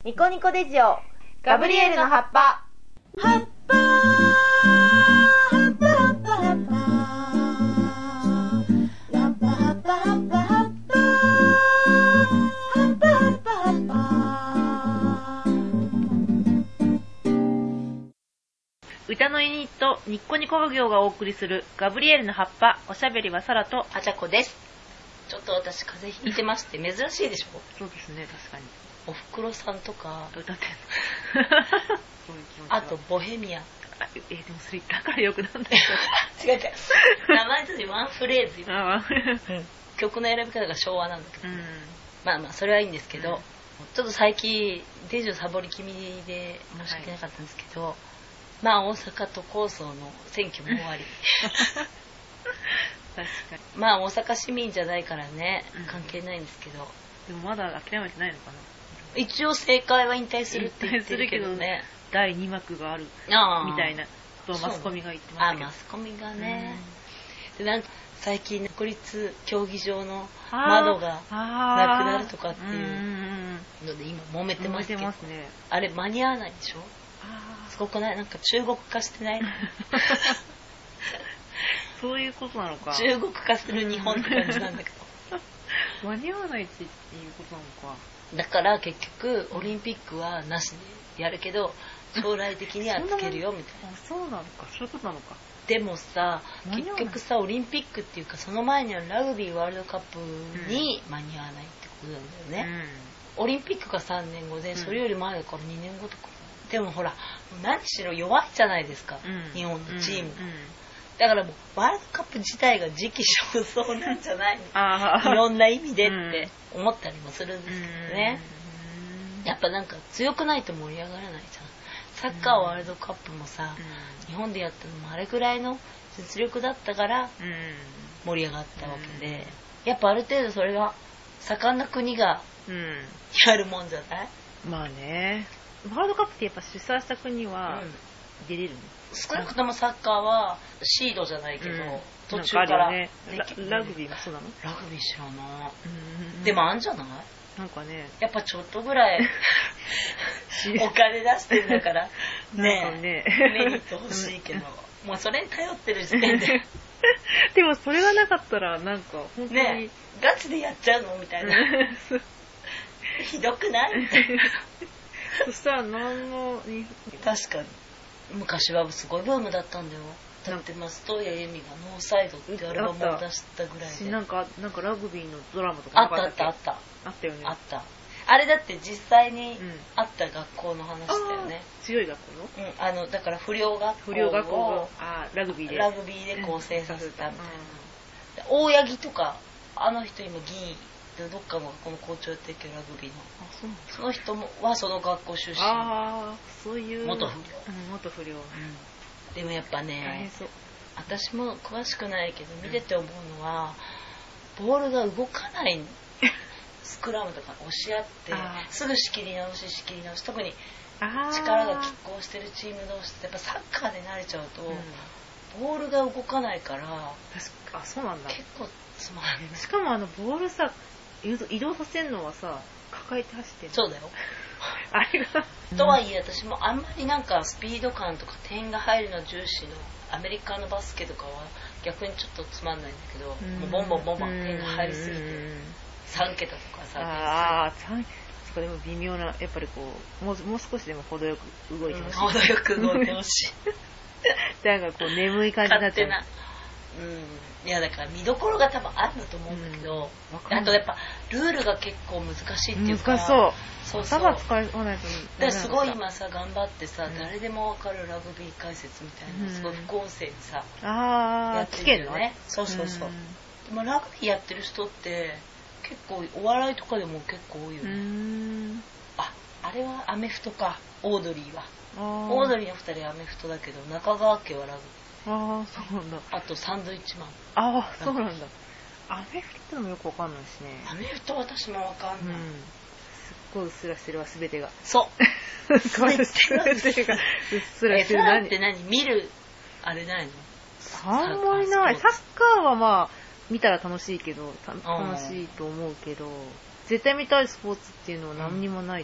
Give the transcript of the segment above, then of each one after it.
ニコニコデジオガブリエルの葉っぱ。葉っぱ葉っぱ葉っぱ葉っぱ葉っぱ葉っぱ葉っぱ葉っぱ葉っぱ葉っぱ葉っぱ。 歌のユニットニッコニコ画業がお送りするガブリエルの葉っぱ。おしゃべりはサラとあちゃこです。ちょっと私風邪ひいてまして珍しいでしょ。 そうですね、確かに。 おふくろさんとか歌ってんのあとボヘミアン。 でもそれだからよくなんだよ違う違う、名前としてワンフレーズよ曲の選び方が昭和なんだけど、まあまあそれはいいんですけど、ちょっと最近デジをサボり気味で申し訳なかったんですけど、まあ大阪都構想の選挙も終わり確かに。 まあ大阪市民じゃないからね、関係ないんですけど、 でもまだ諦めてないのかな。 一応政界は引退するって言ってるけどね、 第2幕があるみたいなとマスコミが言ってますけど。 マスコミがね、でなんか最近国立競技場の窓がなくなるとかっていうので今揉めてますけど、ね、あれ間に合わないでしょ。すごくない？なんか中国化してないそういうことなのか。 中国化する日本って感じなんだけど間に合わないっていうことなのか。 だから結局オリンピックはなしでやるけど将来的にはつけるよみたいな。 そうなのか、そういうことなのか。 でもさ、結局さ、オリンピックっていうかその前にはラグビーワールドカップに間に合わないってことなんだよね、オリンピックが3年後でそれより前だから2年後とか、でもほら何しろ弱いじゃないですか、日本のチーム、だからもうワールドカップ自体が時期尚早なんじゃないのいろんな意味でって思ったりもするんですけどね、やっぱなんか強くないと盛り上がらないじゃん。サッカーワールドカップもさ、日本でやったのもあれぐらいの実力だったから盛り上がったわけで、やっぱある程度それが盛んな国がやるもんじゃない？ まあね、ワールドカップってやっぱ主催した国は出れるの？ 少なくともサッカーはシードじゃないけど、途中からね、ラグビーもそうなの？ ラグビー知らない、でもあんじゃない？ なんかね、 やっぱちょっとぐらいお金出してんだからねメリット欲しいけど、もうそれに頼ってる時点ででもそれがなかったらなんか本当にね、ガチでやっちゃうのみたいなひどくないみたいなそしたら何の確かに昔はすごいブームだったんだよ。だって松任谷由実がノーサイドってアルバムを出したぐらいで、 なんかラグビーのドラマとかあったよね。 あった。あれだって実際にあった学校の話だよね。 強い学校の？だから不良学校をラグビーで構成させたみたいな、大八木とかあの人今議員でどっかのこの校長やってるけどラグビーのその人はその学校出身。 そういう元不良、でもやっぱね、私も詳しくないけど見てて思うのは、ボールが動かないスクラムとか押し合ってすぐ仕切り直し特に力が拮抗してるチーム同士ってやっぱサッカーで慣れちゃうと、ボールが動かないからそうなんだ、 結構つまんない。 しかもボールさ移動させるのはさ抱えて走ってる。 そうだよあれがとはいえ私もあんまりなんかスピード感とか点が入るの重視のアメリカのバスケとかは逆にちょっとつまんないんだけど、もうボンボン点が入りすぎて3桁とかさ、 そこでも微妙な、やっぱりこうもう少しでも程よく動いてほしい、 程よく動いてほしいなんかこう眠い感じになっちゃう。 いやだから見どころが多分あるんだと思うんだけど、あとやっぱルールが結構難しいっていうか、 難しそう。頭使わないと。だからすごい今さ頑張ってさ、誰でもわかるラグビー解説みたいな、すごい副音声にさやってるよね。そう。でもラグビーやってる人って結構お笑いとかでも結構多いよね。あれはアメフトか、オードリーは。オードリーの2人はアメフトだけど、中川家はラグビー。 そうなんだ。 あとサンドイッチマン。 そうなんだ。アメフトでもよくわかんないしね。 アメフト私もわかんない。 すっごいうっすらしてるわ、すべてが。 そうすべてがうっすらしてる。 何って何見るあれないの？ あんまりない。サッカーはまあ見たら楽しいけど、楽しいと思うけど、絶対見たいスポーツっていうのは何にもないです。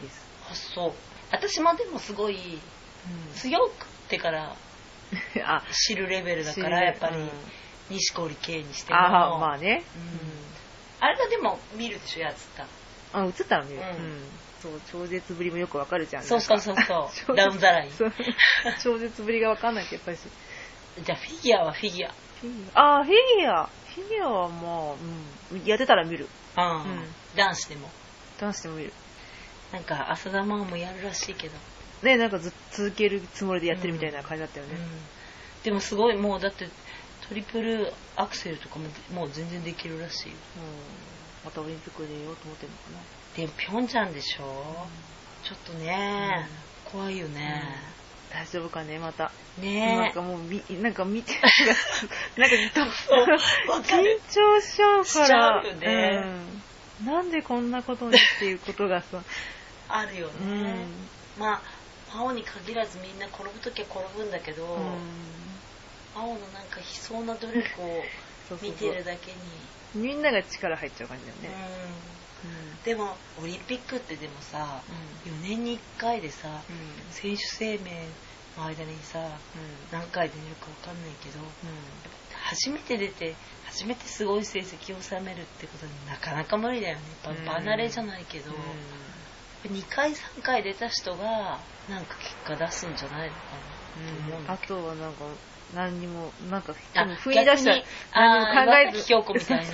あ、そう。私もでもすごい強くってから知るレベルだから、やっぱり錦織圭にしても。 ああ、まあね。 あれはでも見るでしょ、やつった。 あ、映ったら見る。そう、超絶ぶりもよくわかるじゃん。 そうそうそうそう。ダウンザライン。 超絶ぶりがわかんないけど、やっぱり。 じゃあフィギュアはフィギュア。 ああ、フィギュアはまあ、やってたら見る。 男子でも。 男子でも見る。 なんか浅田真央もやるらしいけど。 ね、なんか続けるつもりでやってるみたいな感じだったよね。 でもすごい、もうだってトリプルアクセルとかももう全然できるらしいよ。 またオリンピックでやろうと思ってるのかな。 でもピョンチャンでしょ、ちょっとね、怖いよね、 大丈夫かね、またね。 なんかもうなんか見てなんか緊張しちゃうからしちゃうよね、 なんでこんなことにっていうことがさあるよね、まあ真央に限らずみんな転ぶときは転ぶんだけど、真央のなんか悲壮な努力を見てるだけにみんなが力入っちゃう感じだよね。 でもオリンピックってでもさ、4年に1回でさ、選手生命の間にさ、何回出るか分かんないけど、初めて出て初めてすごい成績を収めるってことになかなか無理だよね。やっぱ離れじゃないけど、2回3回出た人がなんか結果出すんじゃないのかなと思うんだけど、 あとはなんか何にもなんか不意出した何も考えず京子みたいに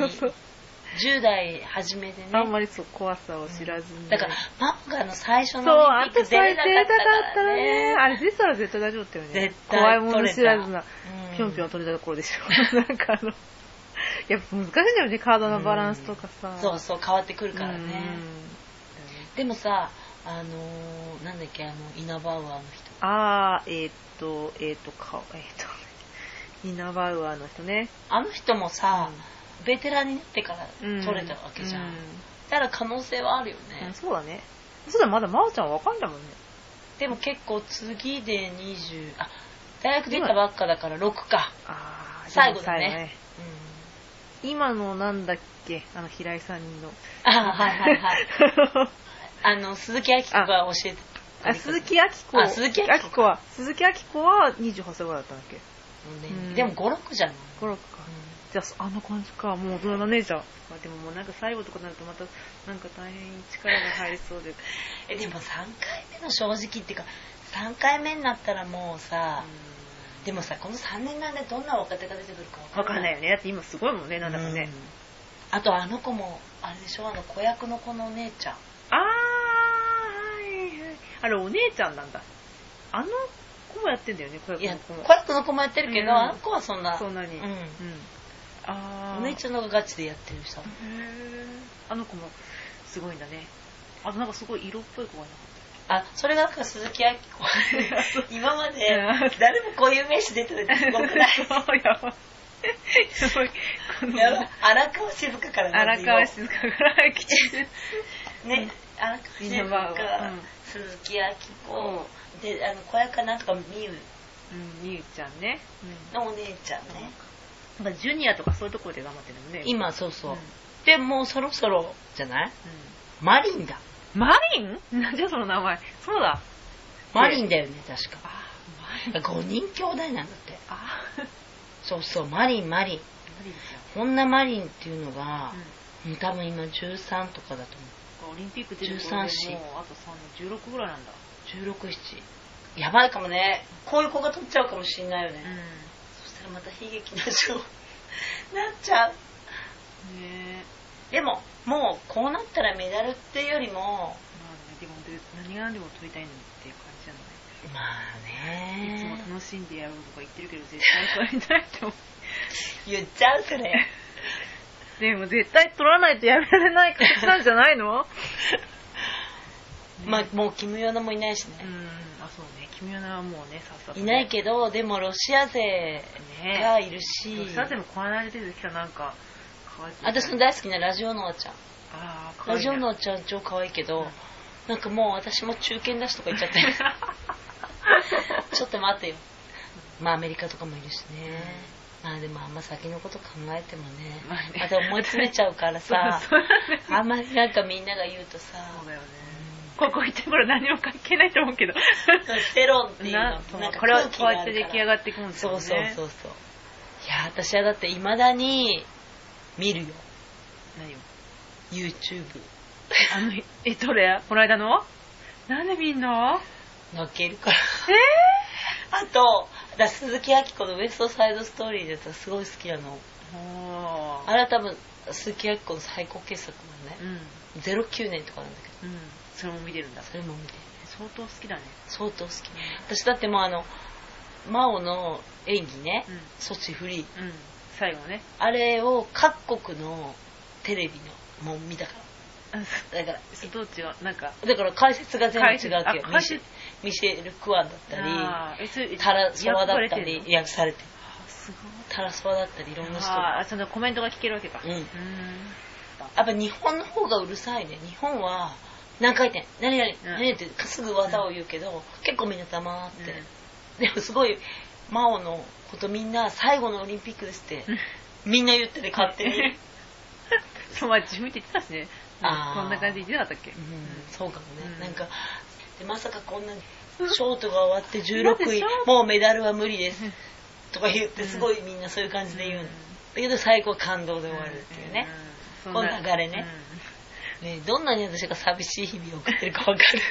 10代初めでね、 あんまりそう怖さを知らずに、 だからマンガの最初のオリンピック出れなかったらね、 あれ出たら絶対大丈夫だったよね。 絶対怖いもの知らずなぴょんぴょん取れたところでしょなんかやっぱ難しいんだよね、体のバランスとかさ、 そうそう変わってくるからね。でもさ、なんだっけ、イナバウアーの人、 イナバウアーの人ね、 あの人もさ、ベテランになってから取れたわけじゃん、だから可能性はあるよね、 そうだね。そうだ、まだ真央ちゃん若いんだもんね。 でも結構次で大学出たばっかだから6か、最後だね、今のなんだっけ、平井さんのはいはいはい鈴木亜希子が教えて鈴木亜希子は28歳ぐらいだったんだっけ、 でも5、6じゃん。 5、6か。じゃあ、あの感じか。もう大人だね、じゃあ。まあでももうなんか最後とかになるとまた、なんか大変力が入りそうで。 でも3回目の正直っていうか、3回目になったらもうさ、でもさ、この3年間でどんな若手が出てくるか分かんないよね。だって今すごいもんね、なんだかね。 あとあの子も、あれでしょ、子役の子のお姉ちゃん。 あれお姉ちゃんなんだ。あの子もやってんだよね、子役の子も。 子役の子もやってるけど、あの子はそんなに。お姉ちゃんのがガチでやってる人。 あの子もすごいんだね。あとなんかすごい色っぽい子がいなかった。それがなんか鈴木亜希子。今まで誰もこういう名詞出てるってすごくない？ やばい。 荒川静香から荒川静香から来てね、荒川静香、鈴木亜希子で、子役かなんとかみゆちゃんね、 のお姉ちゃんね。 ジュニアとかそういうところで頑張ってるのね。 今そうそう。でもうそろそろじゃない？マリンだ。 マリン？なんじゃその名前。そうだ。 マリンだよね、確か。5人兄弟なんだって。そうそう、マリン。女マリンっていうのが、多分今13とかだと思う。 オリンピック出る頃でもうあと3年、16ぐらいなんだ。 16、7。やばいかもね。こういう子が取っちゃうかもしんないよね。そしたらまた悲劇な賞なっちゃう。でも、もうこうなったらメダルっていうよりも、 でも何が何でも取りたいのっていう感じじゃない。 まあね、 いつも楽しんでやろうとか言ってるけど絶対取りたいと思う。 言っちゃうそれ。 でも絶対取らないとやめられない形なんじゃないの？ まあもうキム・ヨナもいないしね。 そうね、キム・ヨナはもうね、さっさと、 いないけど、でもロシア勢がいるし、 ロシア勢もこの間出てきたなんか可愛い。 私の大好きなラジオノアちゃん。ラジオノアちゃん超可愛いけど、なんかもう私も中堅だしとか言っちゃって。ちょっと待ってよ。まあアメリカとかもいるしね。まあでもあんま先のこと考えてもね、また思い詰めちゃうからさ、あんまりなんかみんなが言うとさ、 ここ行ってこれ何も関係ないと思うけど。 セロンっていうのなんかこれはこうやって出来上がっていくんですよね。 そう。いや、私はだって未だに見るよ。 何を YouTube。 どれこの間のなんで見んの泣けるから。あと、鈴木亜希子のウエストサイドストーリーですすごい好きなの。あれは多分鈴木亜希子の最高傑作なのね。09年とかなんだけど。 それも見てるんだ。 それも見てる。 相当好きだね。 相当好き。私だってもう真央の演技ね、ソチフリー。 最後ね。 あれを各国のテレビのもう見たから。だからどう違うなんかだから解説が全部違うわけよ。ミシェル・クワンだったりタラソワだったり訳されてる。 すごい。 タラソワだったりいろんな人がそのコメントが聞けるわけか。 やっぱ日本の方がうるさいね。日本は何回転何々ってすぐ技を言うけど、結構みんな黙って、でもすごい真央のことみんな最後のオリンピックですってみんな言ってて勝手にそう自分で言ってたしね。こんな感じで言ってなかったっけ。 そうかもね。なんかでまさかこんなにショートが終わって16位もうメダルは無理ですとか言ってすごいみんなそういう感じで言うんだけど、最後は感動で終わるっていうね、この流れね。どんなに私が寂しい日々を送ってるか分かる。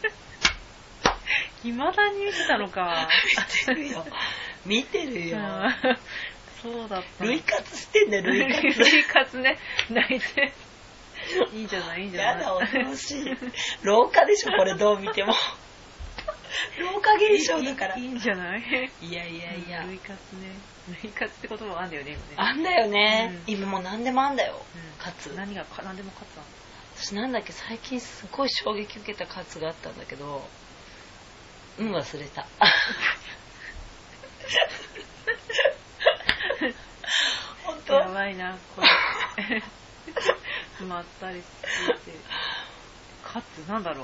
未だに見てたのか。 見てるよ。 そうだった。 類活してんだよ。 類活ね。泣いて。いいじゃないやだ、恐ろしい。廊下でしょこれどう見ても。廊下現象だから。 いいんじゃない。 いや類活ね。類活って言葉もあんだよね今ね。 あんだよね。今もう何でもあんだよ。カツ。 何でもカツなの。 私なんだっけ、最近すごい衝撃受けたカツがあったんだけど、忘れた。本当やばいなこれ。まったりしてて。カツなんだろう。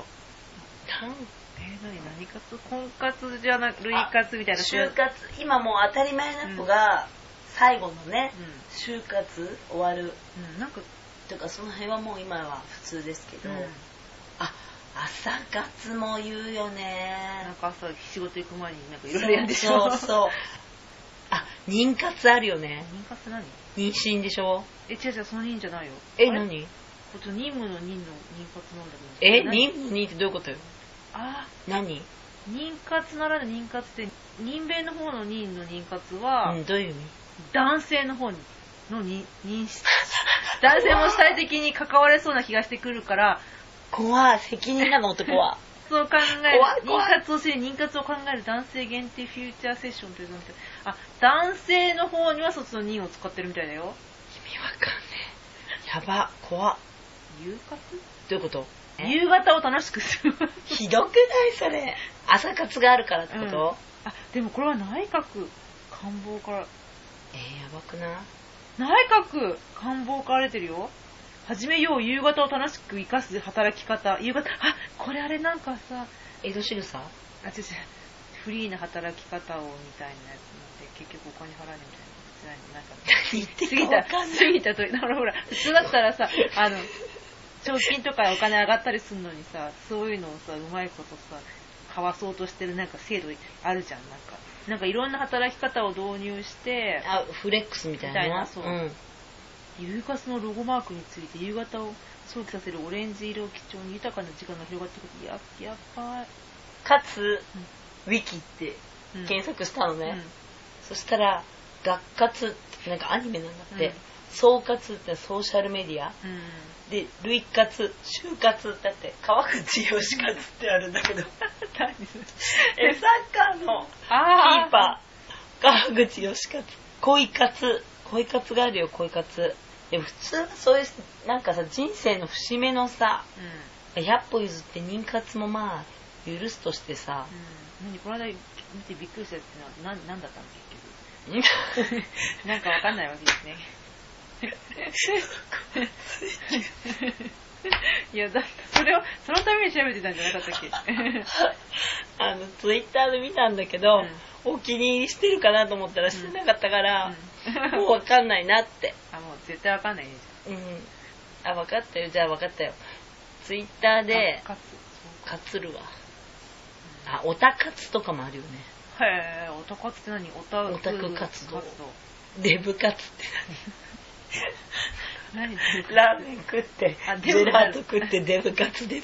何カツ？婚活じゃなく類活みたいな。 就活。今もう当たり前な子が最後のね、就活終わる。 なんかとかその辺はもう今は普通ですけど、朝活も言うよね。 なんか朝仕事行く前になんかいろいろやるでしょ。 そう。妊活あるよね。 妊活何？ 妊娠でしょ。 違うその妊じゃないよ。 何？ 任務の妊の妊活なんだけど。任務の妊ってどういうことよ。何？ 妊活ならぬ妊活って妊弁の方の妊の妊活は、 どういう意味？ 男性の方の妊娠。男性も主体的に関われそうな気がしてくるから。 怖い。責任なの男は。 そう考える。妊活を考える男性限定フューチャーセッションというのって、男性の方にはそっちの妊を使ってるみたいだよ。 意味わかんねえ。やば、怖っ。 夕活？ どういうこと？ 夕方を楽しくする。 ひどくないそれ。朝活があるからってこと？ でもこれは内閣官房から。やばくない？ 内閣官房から出てるよ。始めよう夕方を楽しく生かす働き方。夕方、これあれなんかさ、 江戸仕草？ フリーな働き方をみたいなやつなんで、結局お金払うみたいな。なんか何言ってるか分かんない。 過ぎたと、ほら、普通だったらさ、賞金とかお金上がったりするのにさ、そういうのをさ、うまいことさ、かわそうとしてるなんか制度あるじゃん。なんかいろんな働き方を導入して、 フレックスみたいな。 そう。夕活のロゴマークについて夕方を想起させるオレンジ色を基調に豊かな時間が広がってくる。やっばい。 かつ、ウィキって検索したのね。そしたら、学活ってなんかアニメなんだって。総活ってソーシャルメディア。で、類活、就活だって、川口義活ってあるんだけど。サッカーのキーパー。川口義活。恋活があるよ、恋活。でも普通はそういうなんかさ人生の節目のさ、100歩譲って妊活もまあ許すとしてさ、 この間見てびっくりしたってのは何だったの結局。なんかわかんないわけですね。いやだってそのために調べてたんじゃなかったっけ。 ツイッターで見たんだけど、お気に入りしてるかなと思ったらしてなかったから、もうわかんないなって。 もう絶対わかんないねじゃん。わかったよ。じゃあわかったよ。ツイッターでかつるわ。あ、オタ活とかもあるよね。 へぇ、オタ活って何？オタク活動。デブ活って何？ ラーメン食って、ジェラート食ってデブ活って。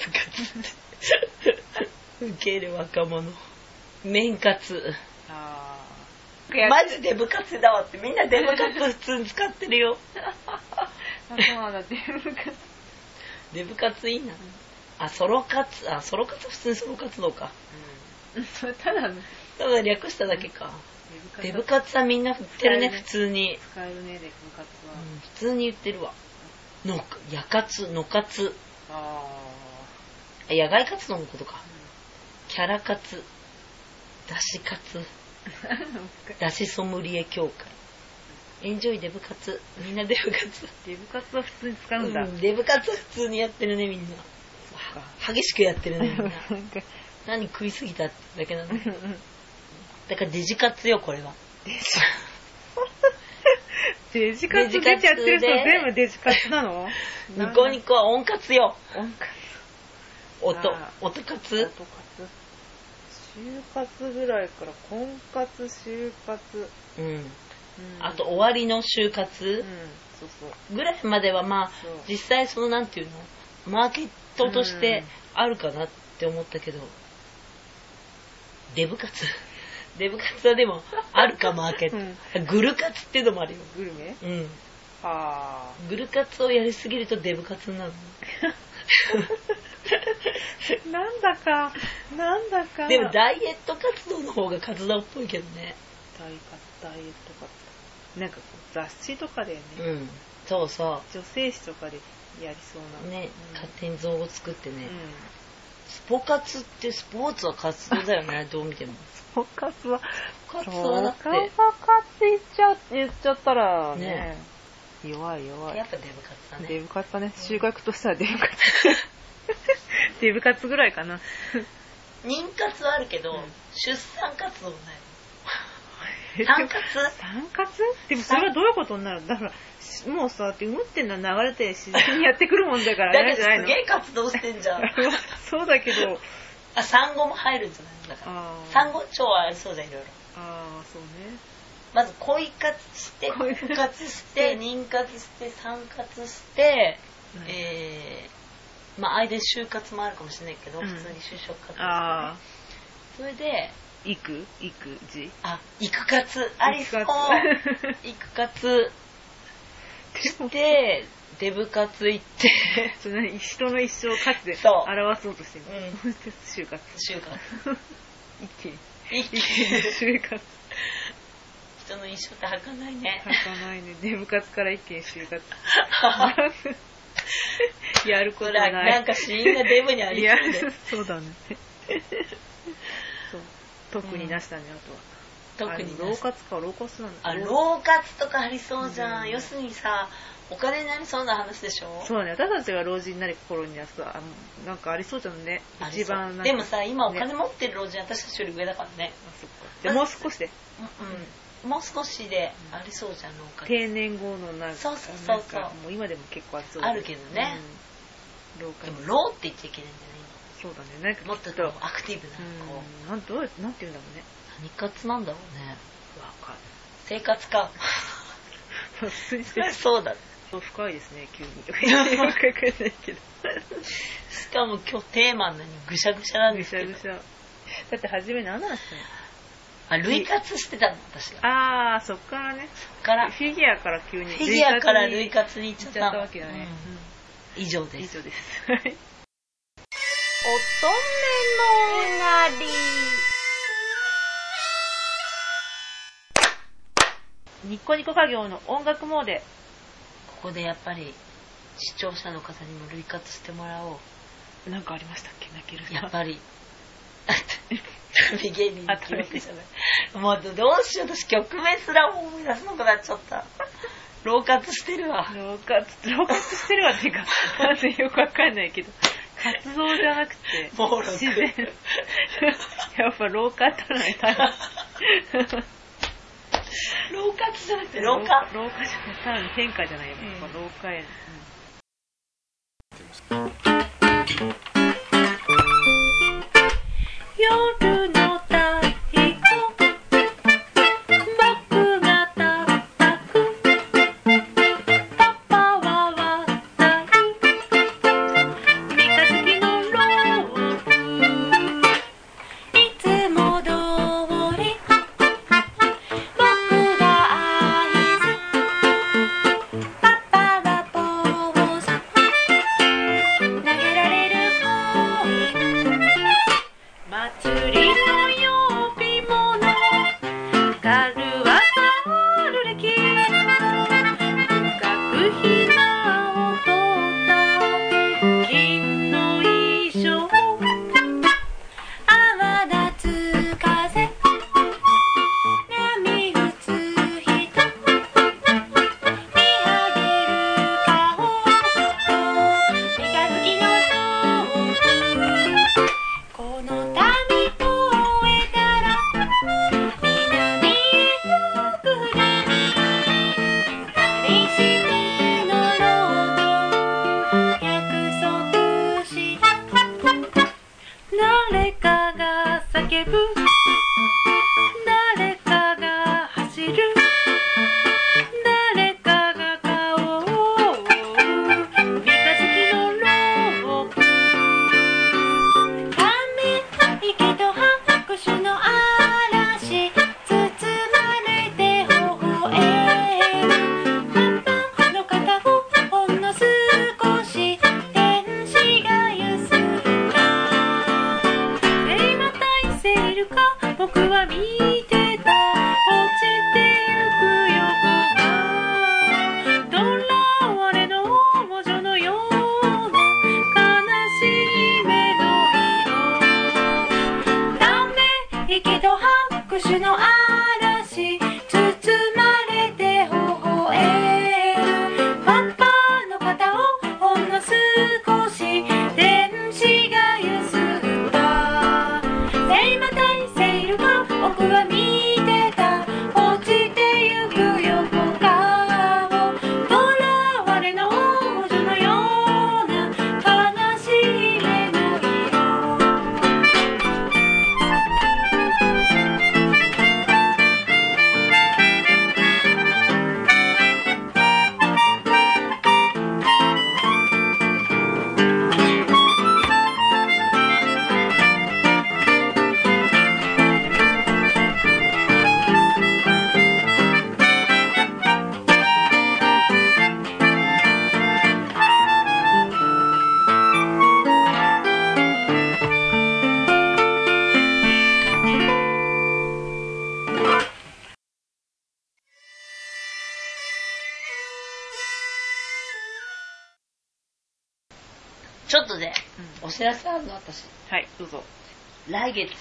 ウケる若者。麺活。マジデブ活だわって、みんなデブ活普通に使ってるよ。 そうなんだ、デブ活。 デブ活いいな。あ、ソロ活。あ、ソロ活普通にソロ活動か。 それただ略しただけか。デブ活はみんな振ってるね、普通に。 使えるね、デブ活は。 普通に言ってるわ。夜活、野活。野外活動のことか。キャラ活。出し活。出しソムリエ協会。エンジョイデブ活。みんなデブ活。 デブ活は普通に使うんだ。 デブ活は普通にやってるね、みんな。激しくやってるね、みんな。何食いすぎたってだけなの。だからデジ活よ、これは。 デジ活出ちゃってる人全部デジ活なの？ ニコニコは音活よ。 音活。 音活。 就活ぐらいから婚活、就活。 あと終わりの就活ぐらいまではまあ実際そのなんていうのマーケットとしてあるかなって思ったけど、デブ活はでもあるかマーケット。グル活ってのもあるよ。 グルメ？ グル活をやりすぎるとデブ活になるの。 なんだか。 でもダイエット活動の方が活動っぽいけどね。 ダイエット活動。なんかこう雑誌とかでね。 そうそう。 女性誌とかでやりそうな。 ね、勝手に像を作ってね。スポ活ってスポーツは活動だよね、どう見ても。 スポ活はだって。 スポ活言っちゃったらね。弱い。 やっぱデブ活だね。 デブ活だね。収穫としたらデブ活。デブ活ぐらいかな。 妊活はあるけど、出産活動ないの。産活でもそれはどういうことになる？だからもうさ、って産むってんのは流れて自然にやってくるもんだからね。だけどすげえ活動してんじゃん。 そうだけど。 産後も入るんじゃないだから。産後腸はありそうじゃん、いろいろ。 そうね。 まず恋活して、婚活して、妊活して、産活して、まあ間で就活もあるかもしれないけど、普通に就職活動、ね。それで、 育児？ 育活ありそう。育活して、デブ活行って。 人の一生を活で表そうとしてる。就活。一気に就活。 人の一生って儚いね。 儚いね。デブ活から一気に就活。やることない。 なんか死因がデブにありそうで。 そうだね。そう。特になしたね、あとは。特に老活なんだ。 老活とかありそうじゃん。要するにさ、お金になりそうな話でしょ。 そうだね。私たちが老人になる頃にはさ、なんかありそうじゃんね。一番でもさ、今お金持ってる老人私たちより上だからね。 そっか。でもう少しで。 もう少しでありそうじゃん、老活。 定年後のなんか。 そう。 もう今でも結構ありそうあるけどね。でも老って言っちゃいけないんだよね。 そうだね。なんかもっとアクティブなこう。 なんて言うんだろうね。 何活なんだろうね。生活か。そうだ。 深いですね、急に。わかんないけど。 しかも今日テーマなのにぐしゃぐしゃなんですけど。 ぐしゃ。だって初め何話したの？ 類活してたの、私が。 そっからね。 フィギュアから急に。 フィギュアから類活に行っちゃったわけだね。 以上です。 乙女のなり。 ニコニコ家業の音楽モーデ。 ここでやっぱり視聴者の方にも類活してもらおう。 なんかありましたっけ？泣ける。 やっぱり旅芸人の記憶じゃない。もうどうしよう、私曲名すら思い出すのくなっちゃった。老活してるわ。 老活してるわっていうか、まずよくわかんないけど、活動じゃなくて自然。やっぱ老化ったらね、 老活じゃなくて老化じゃない、ただの変化じゃないよ、老化へ。 夜の太鼓僕が叩くパパは渡る三日月のロープいつも通り僕が合図パパはポーズ投げられる方祭りの呼び物ガルはタルレキ深くひなを取った金の衣装泡立つ風波打つ人見上げる顔三日月のロープこの旅越えたら南へ行くね二人してのロード約束した誰かが叫ぶ誰かが走る誰かが顔を覆う三日月のロープため息と拍手の嵐包まれて微笑むパパの肩をほんの少し天使がゆすった今大勢いるか僕は見てた落ちてゆく横がとらわれの魔女のような悲しい目の色ため息と拍手の嵐包まれて微笑むパパの肩をほんの少し天使がゆすった今大勢いるか僕は見てた落ちてゆく横顔とらわれの魔女のような悲しい目の色ちょっとね、お知らせあるの私。 はい、どうぞ。 来月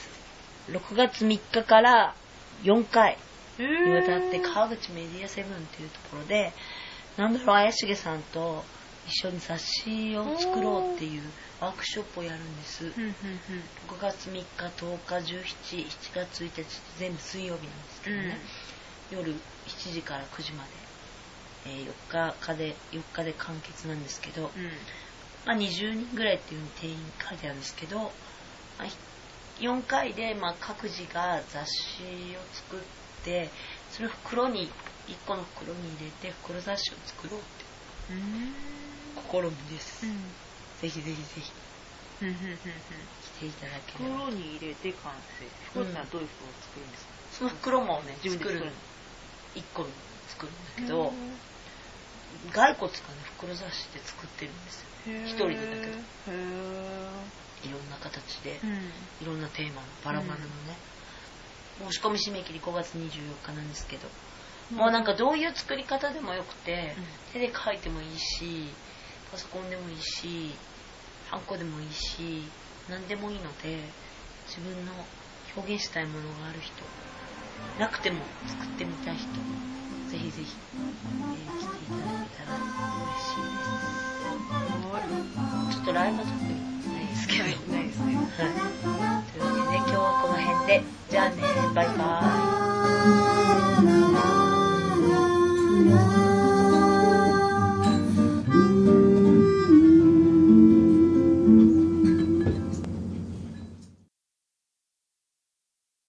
6月3日から4回にわたって川口メディアセブンっていうところでなんだろう怪しげさんと一緒に雑誌を作ろうっていうワークショップをやるんです。6月3日、10日、17、7月1日全部水曜日なんですけどね、夜7時から9時まで、4日で完結なんですけど、まあ、20人ぐらいっていうふうに定員書いてあるんですけど、まあ、4回でまあ各自が雑誌を作ってそれを1個の袋に入れて袋雑誌を作ろうって試みです、ぜひぜひぜひ来ていただければ。 袋に入れて完成。袋ってのはどういう袋を作るんですか？ その袋もね自分で作るの 1個作るんだけど、骸骨がね袋雑誌で作ってるんですよ。一人でだけどいろんな形で、いろんなテーマのバラバラのね、申し込み締め切り5月24日なんですけど、もうなんかどういう作り方でもよくて、手で書いてもいいしパソコンでもいいしハンコでもいいし何でもいいので、自分の表現したいものがある人、なくても作ってみたい人、ぜひぜひ、来ていただけたら嬉しいです。ちょっとライブは特にないですけど、 ないですね。 はい。というわけで今日はこの辺で、じゃあね、バイバーイ。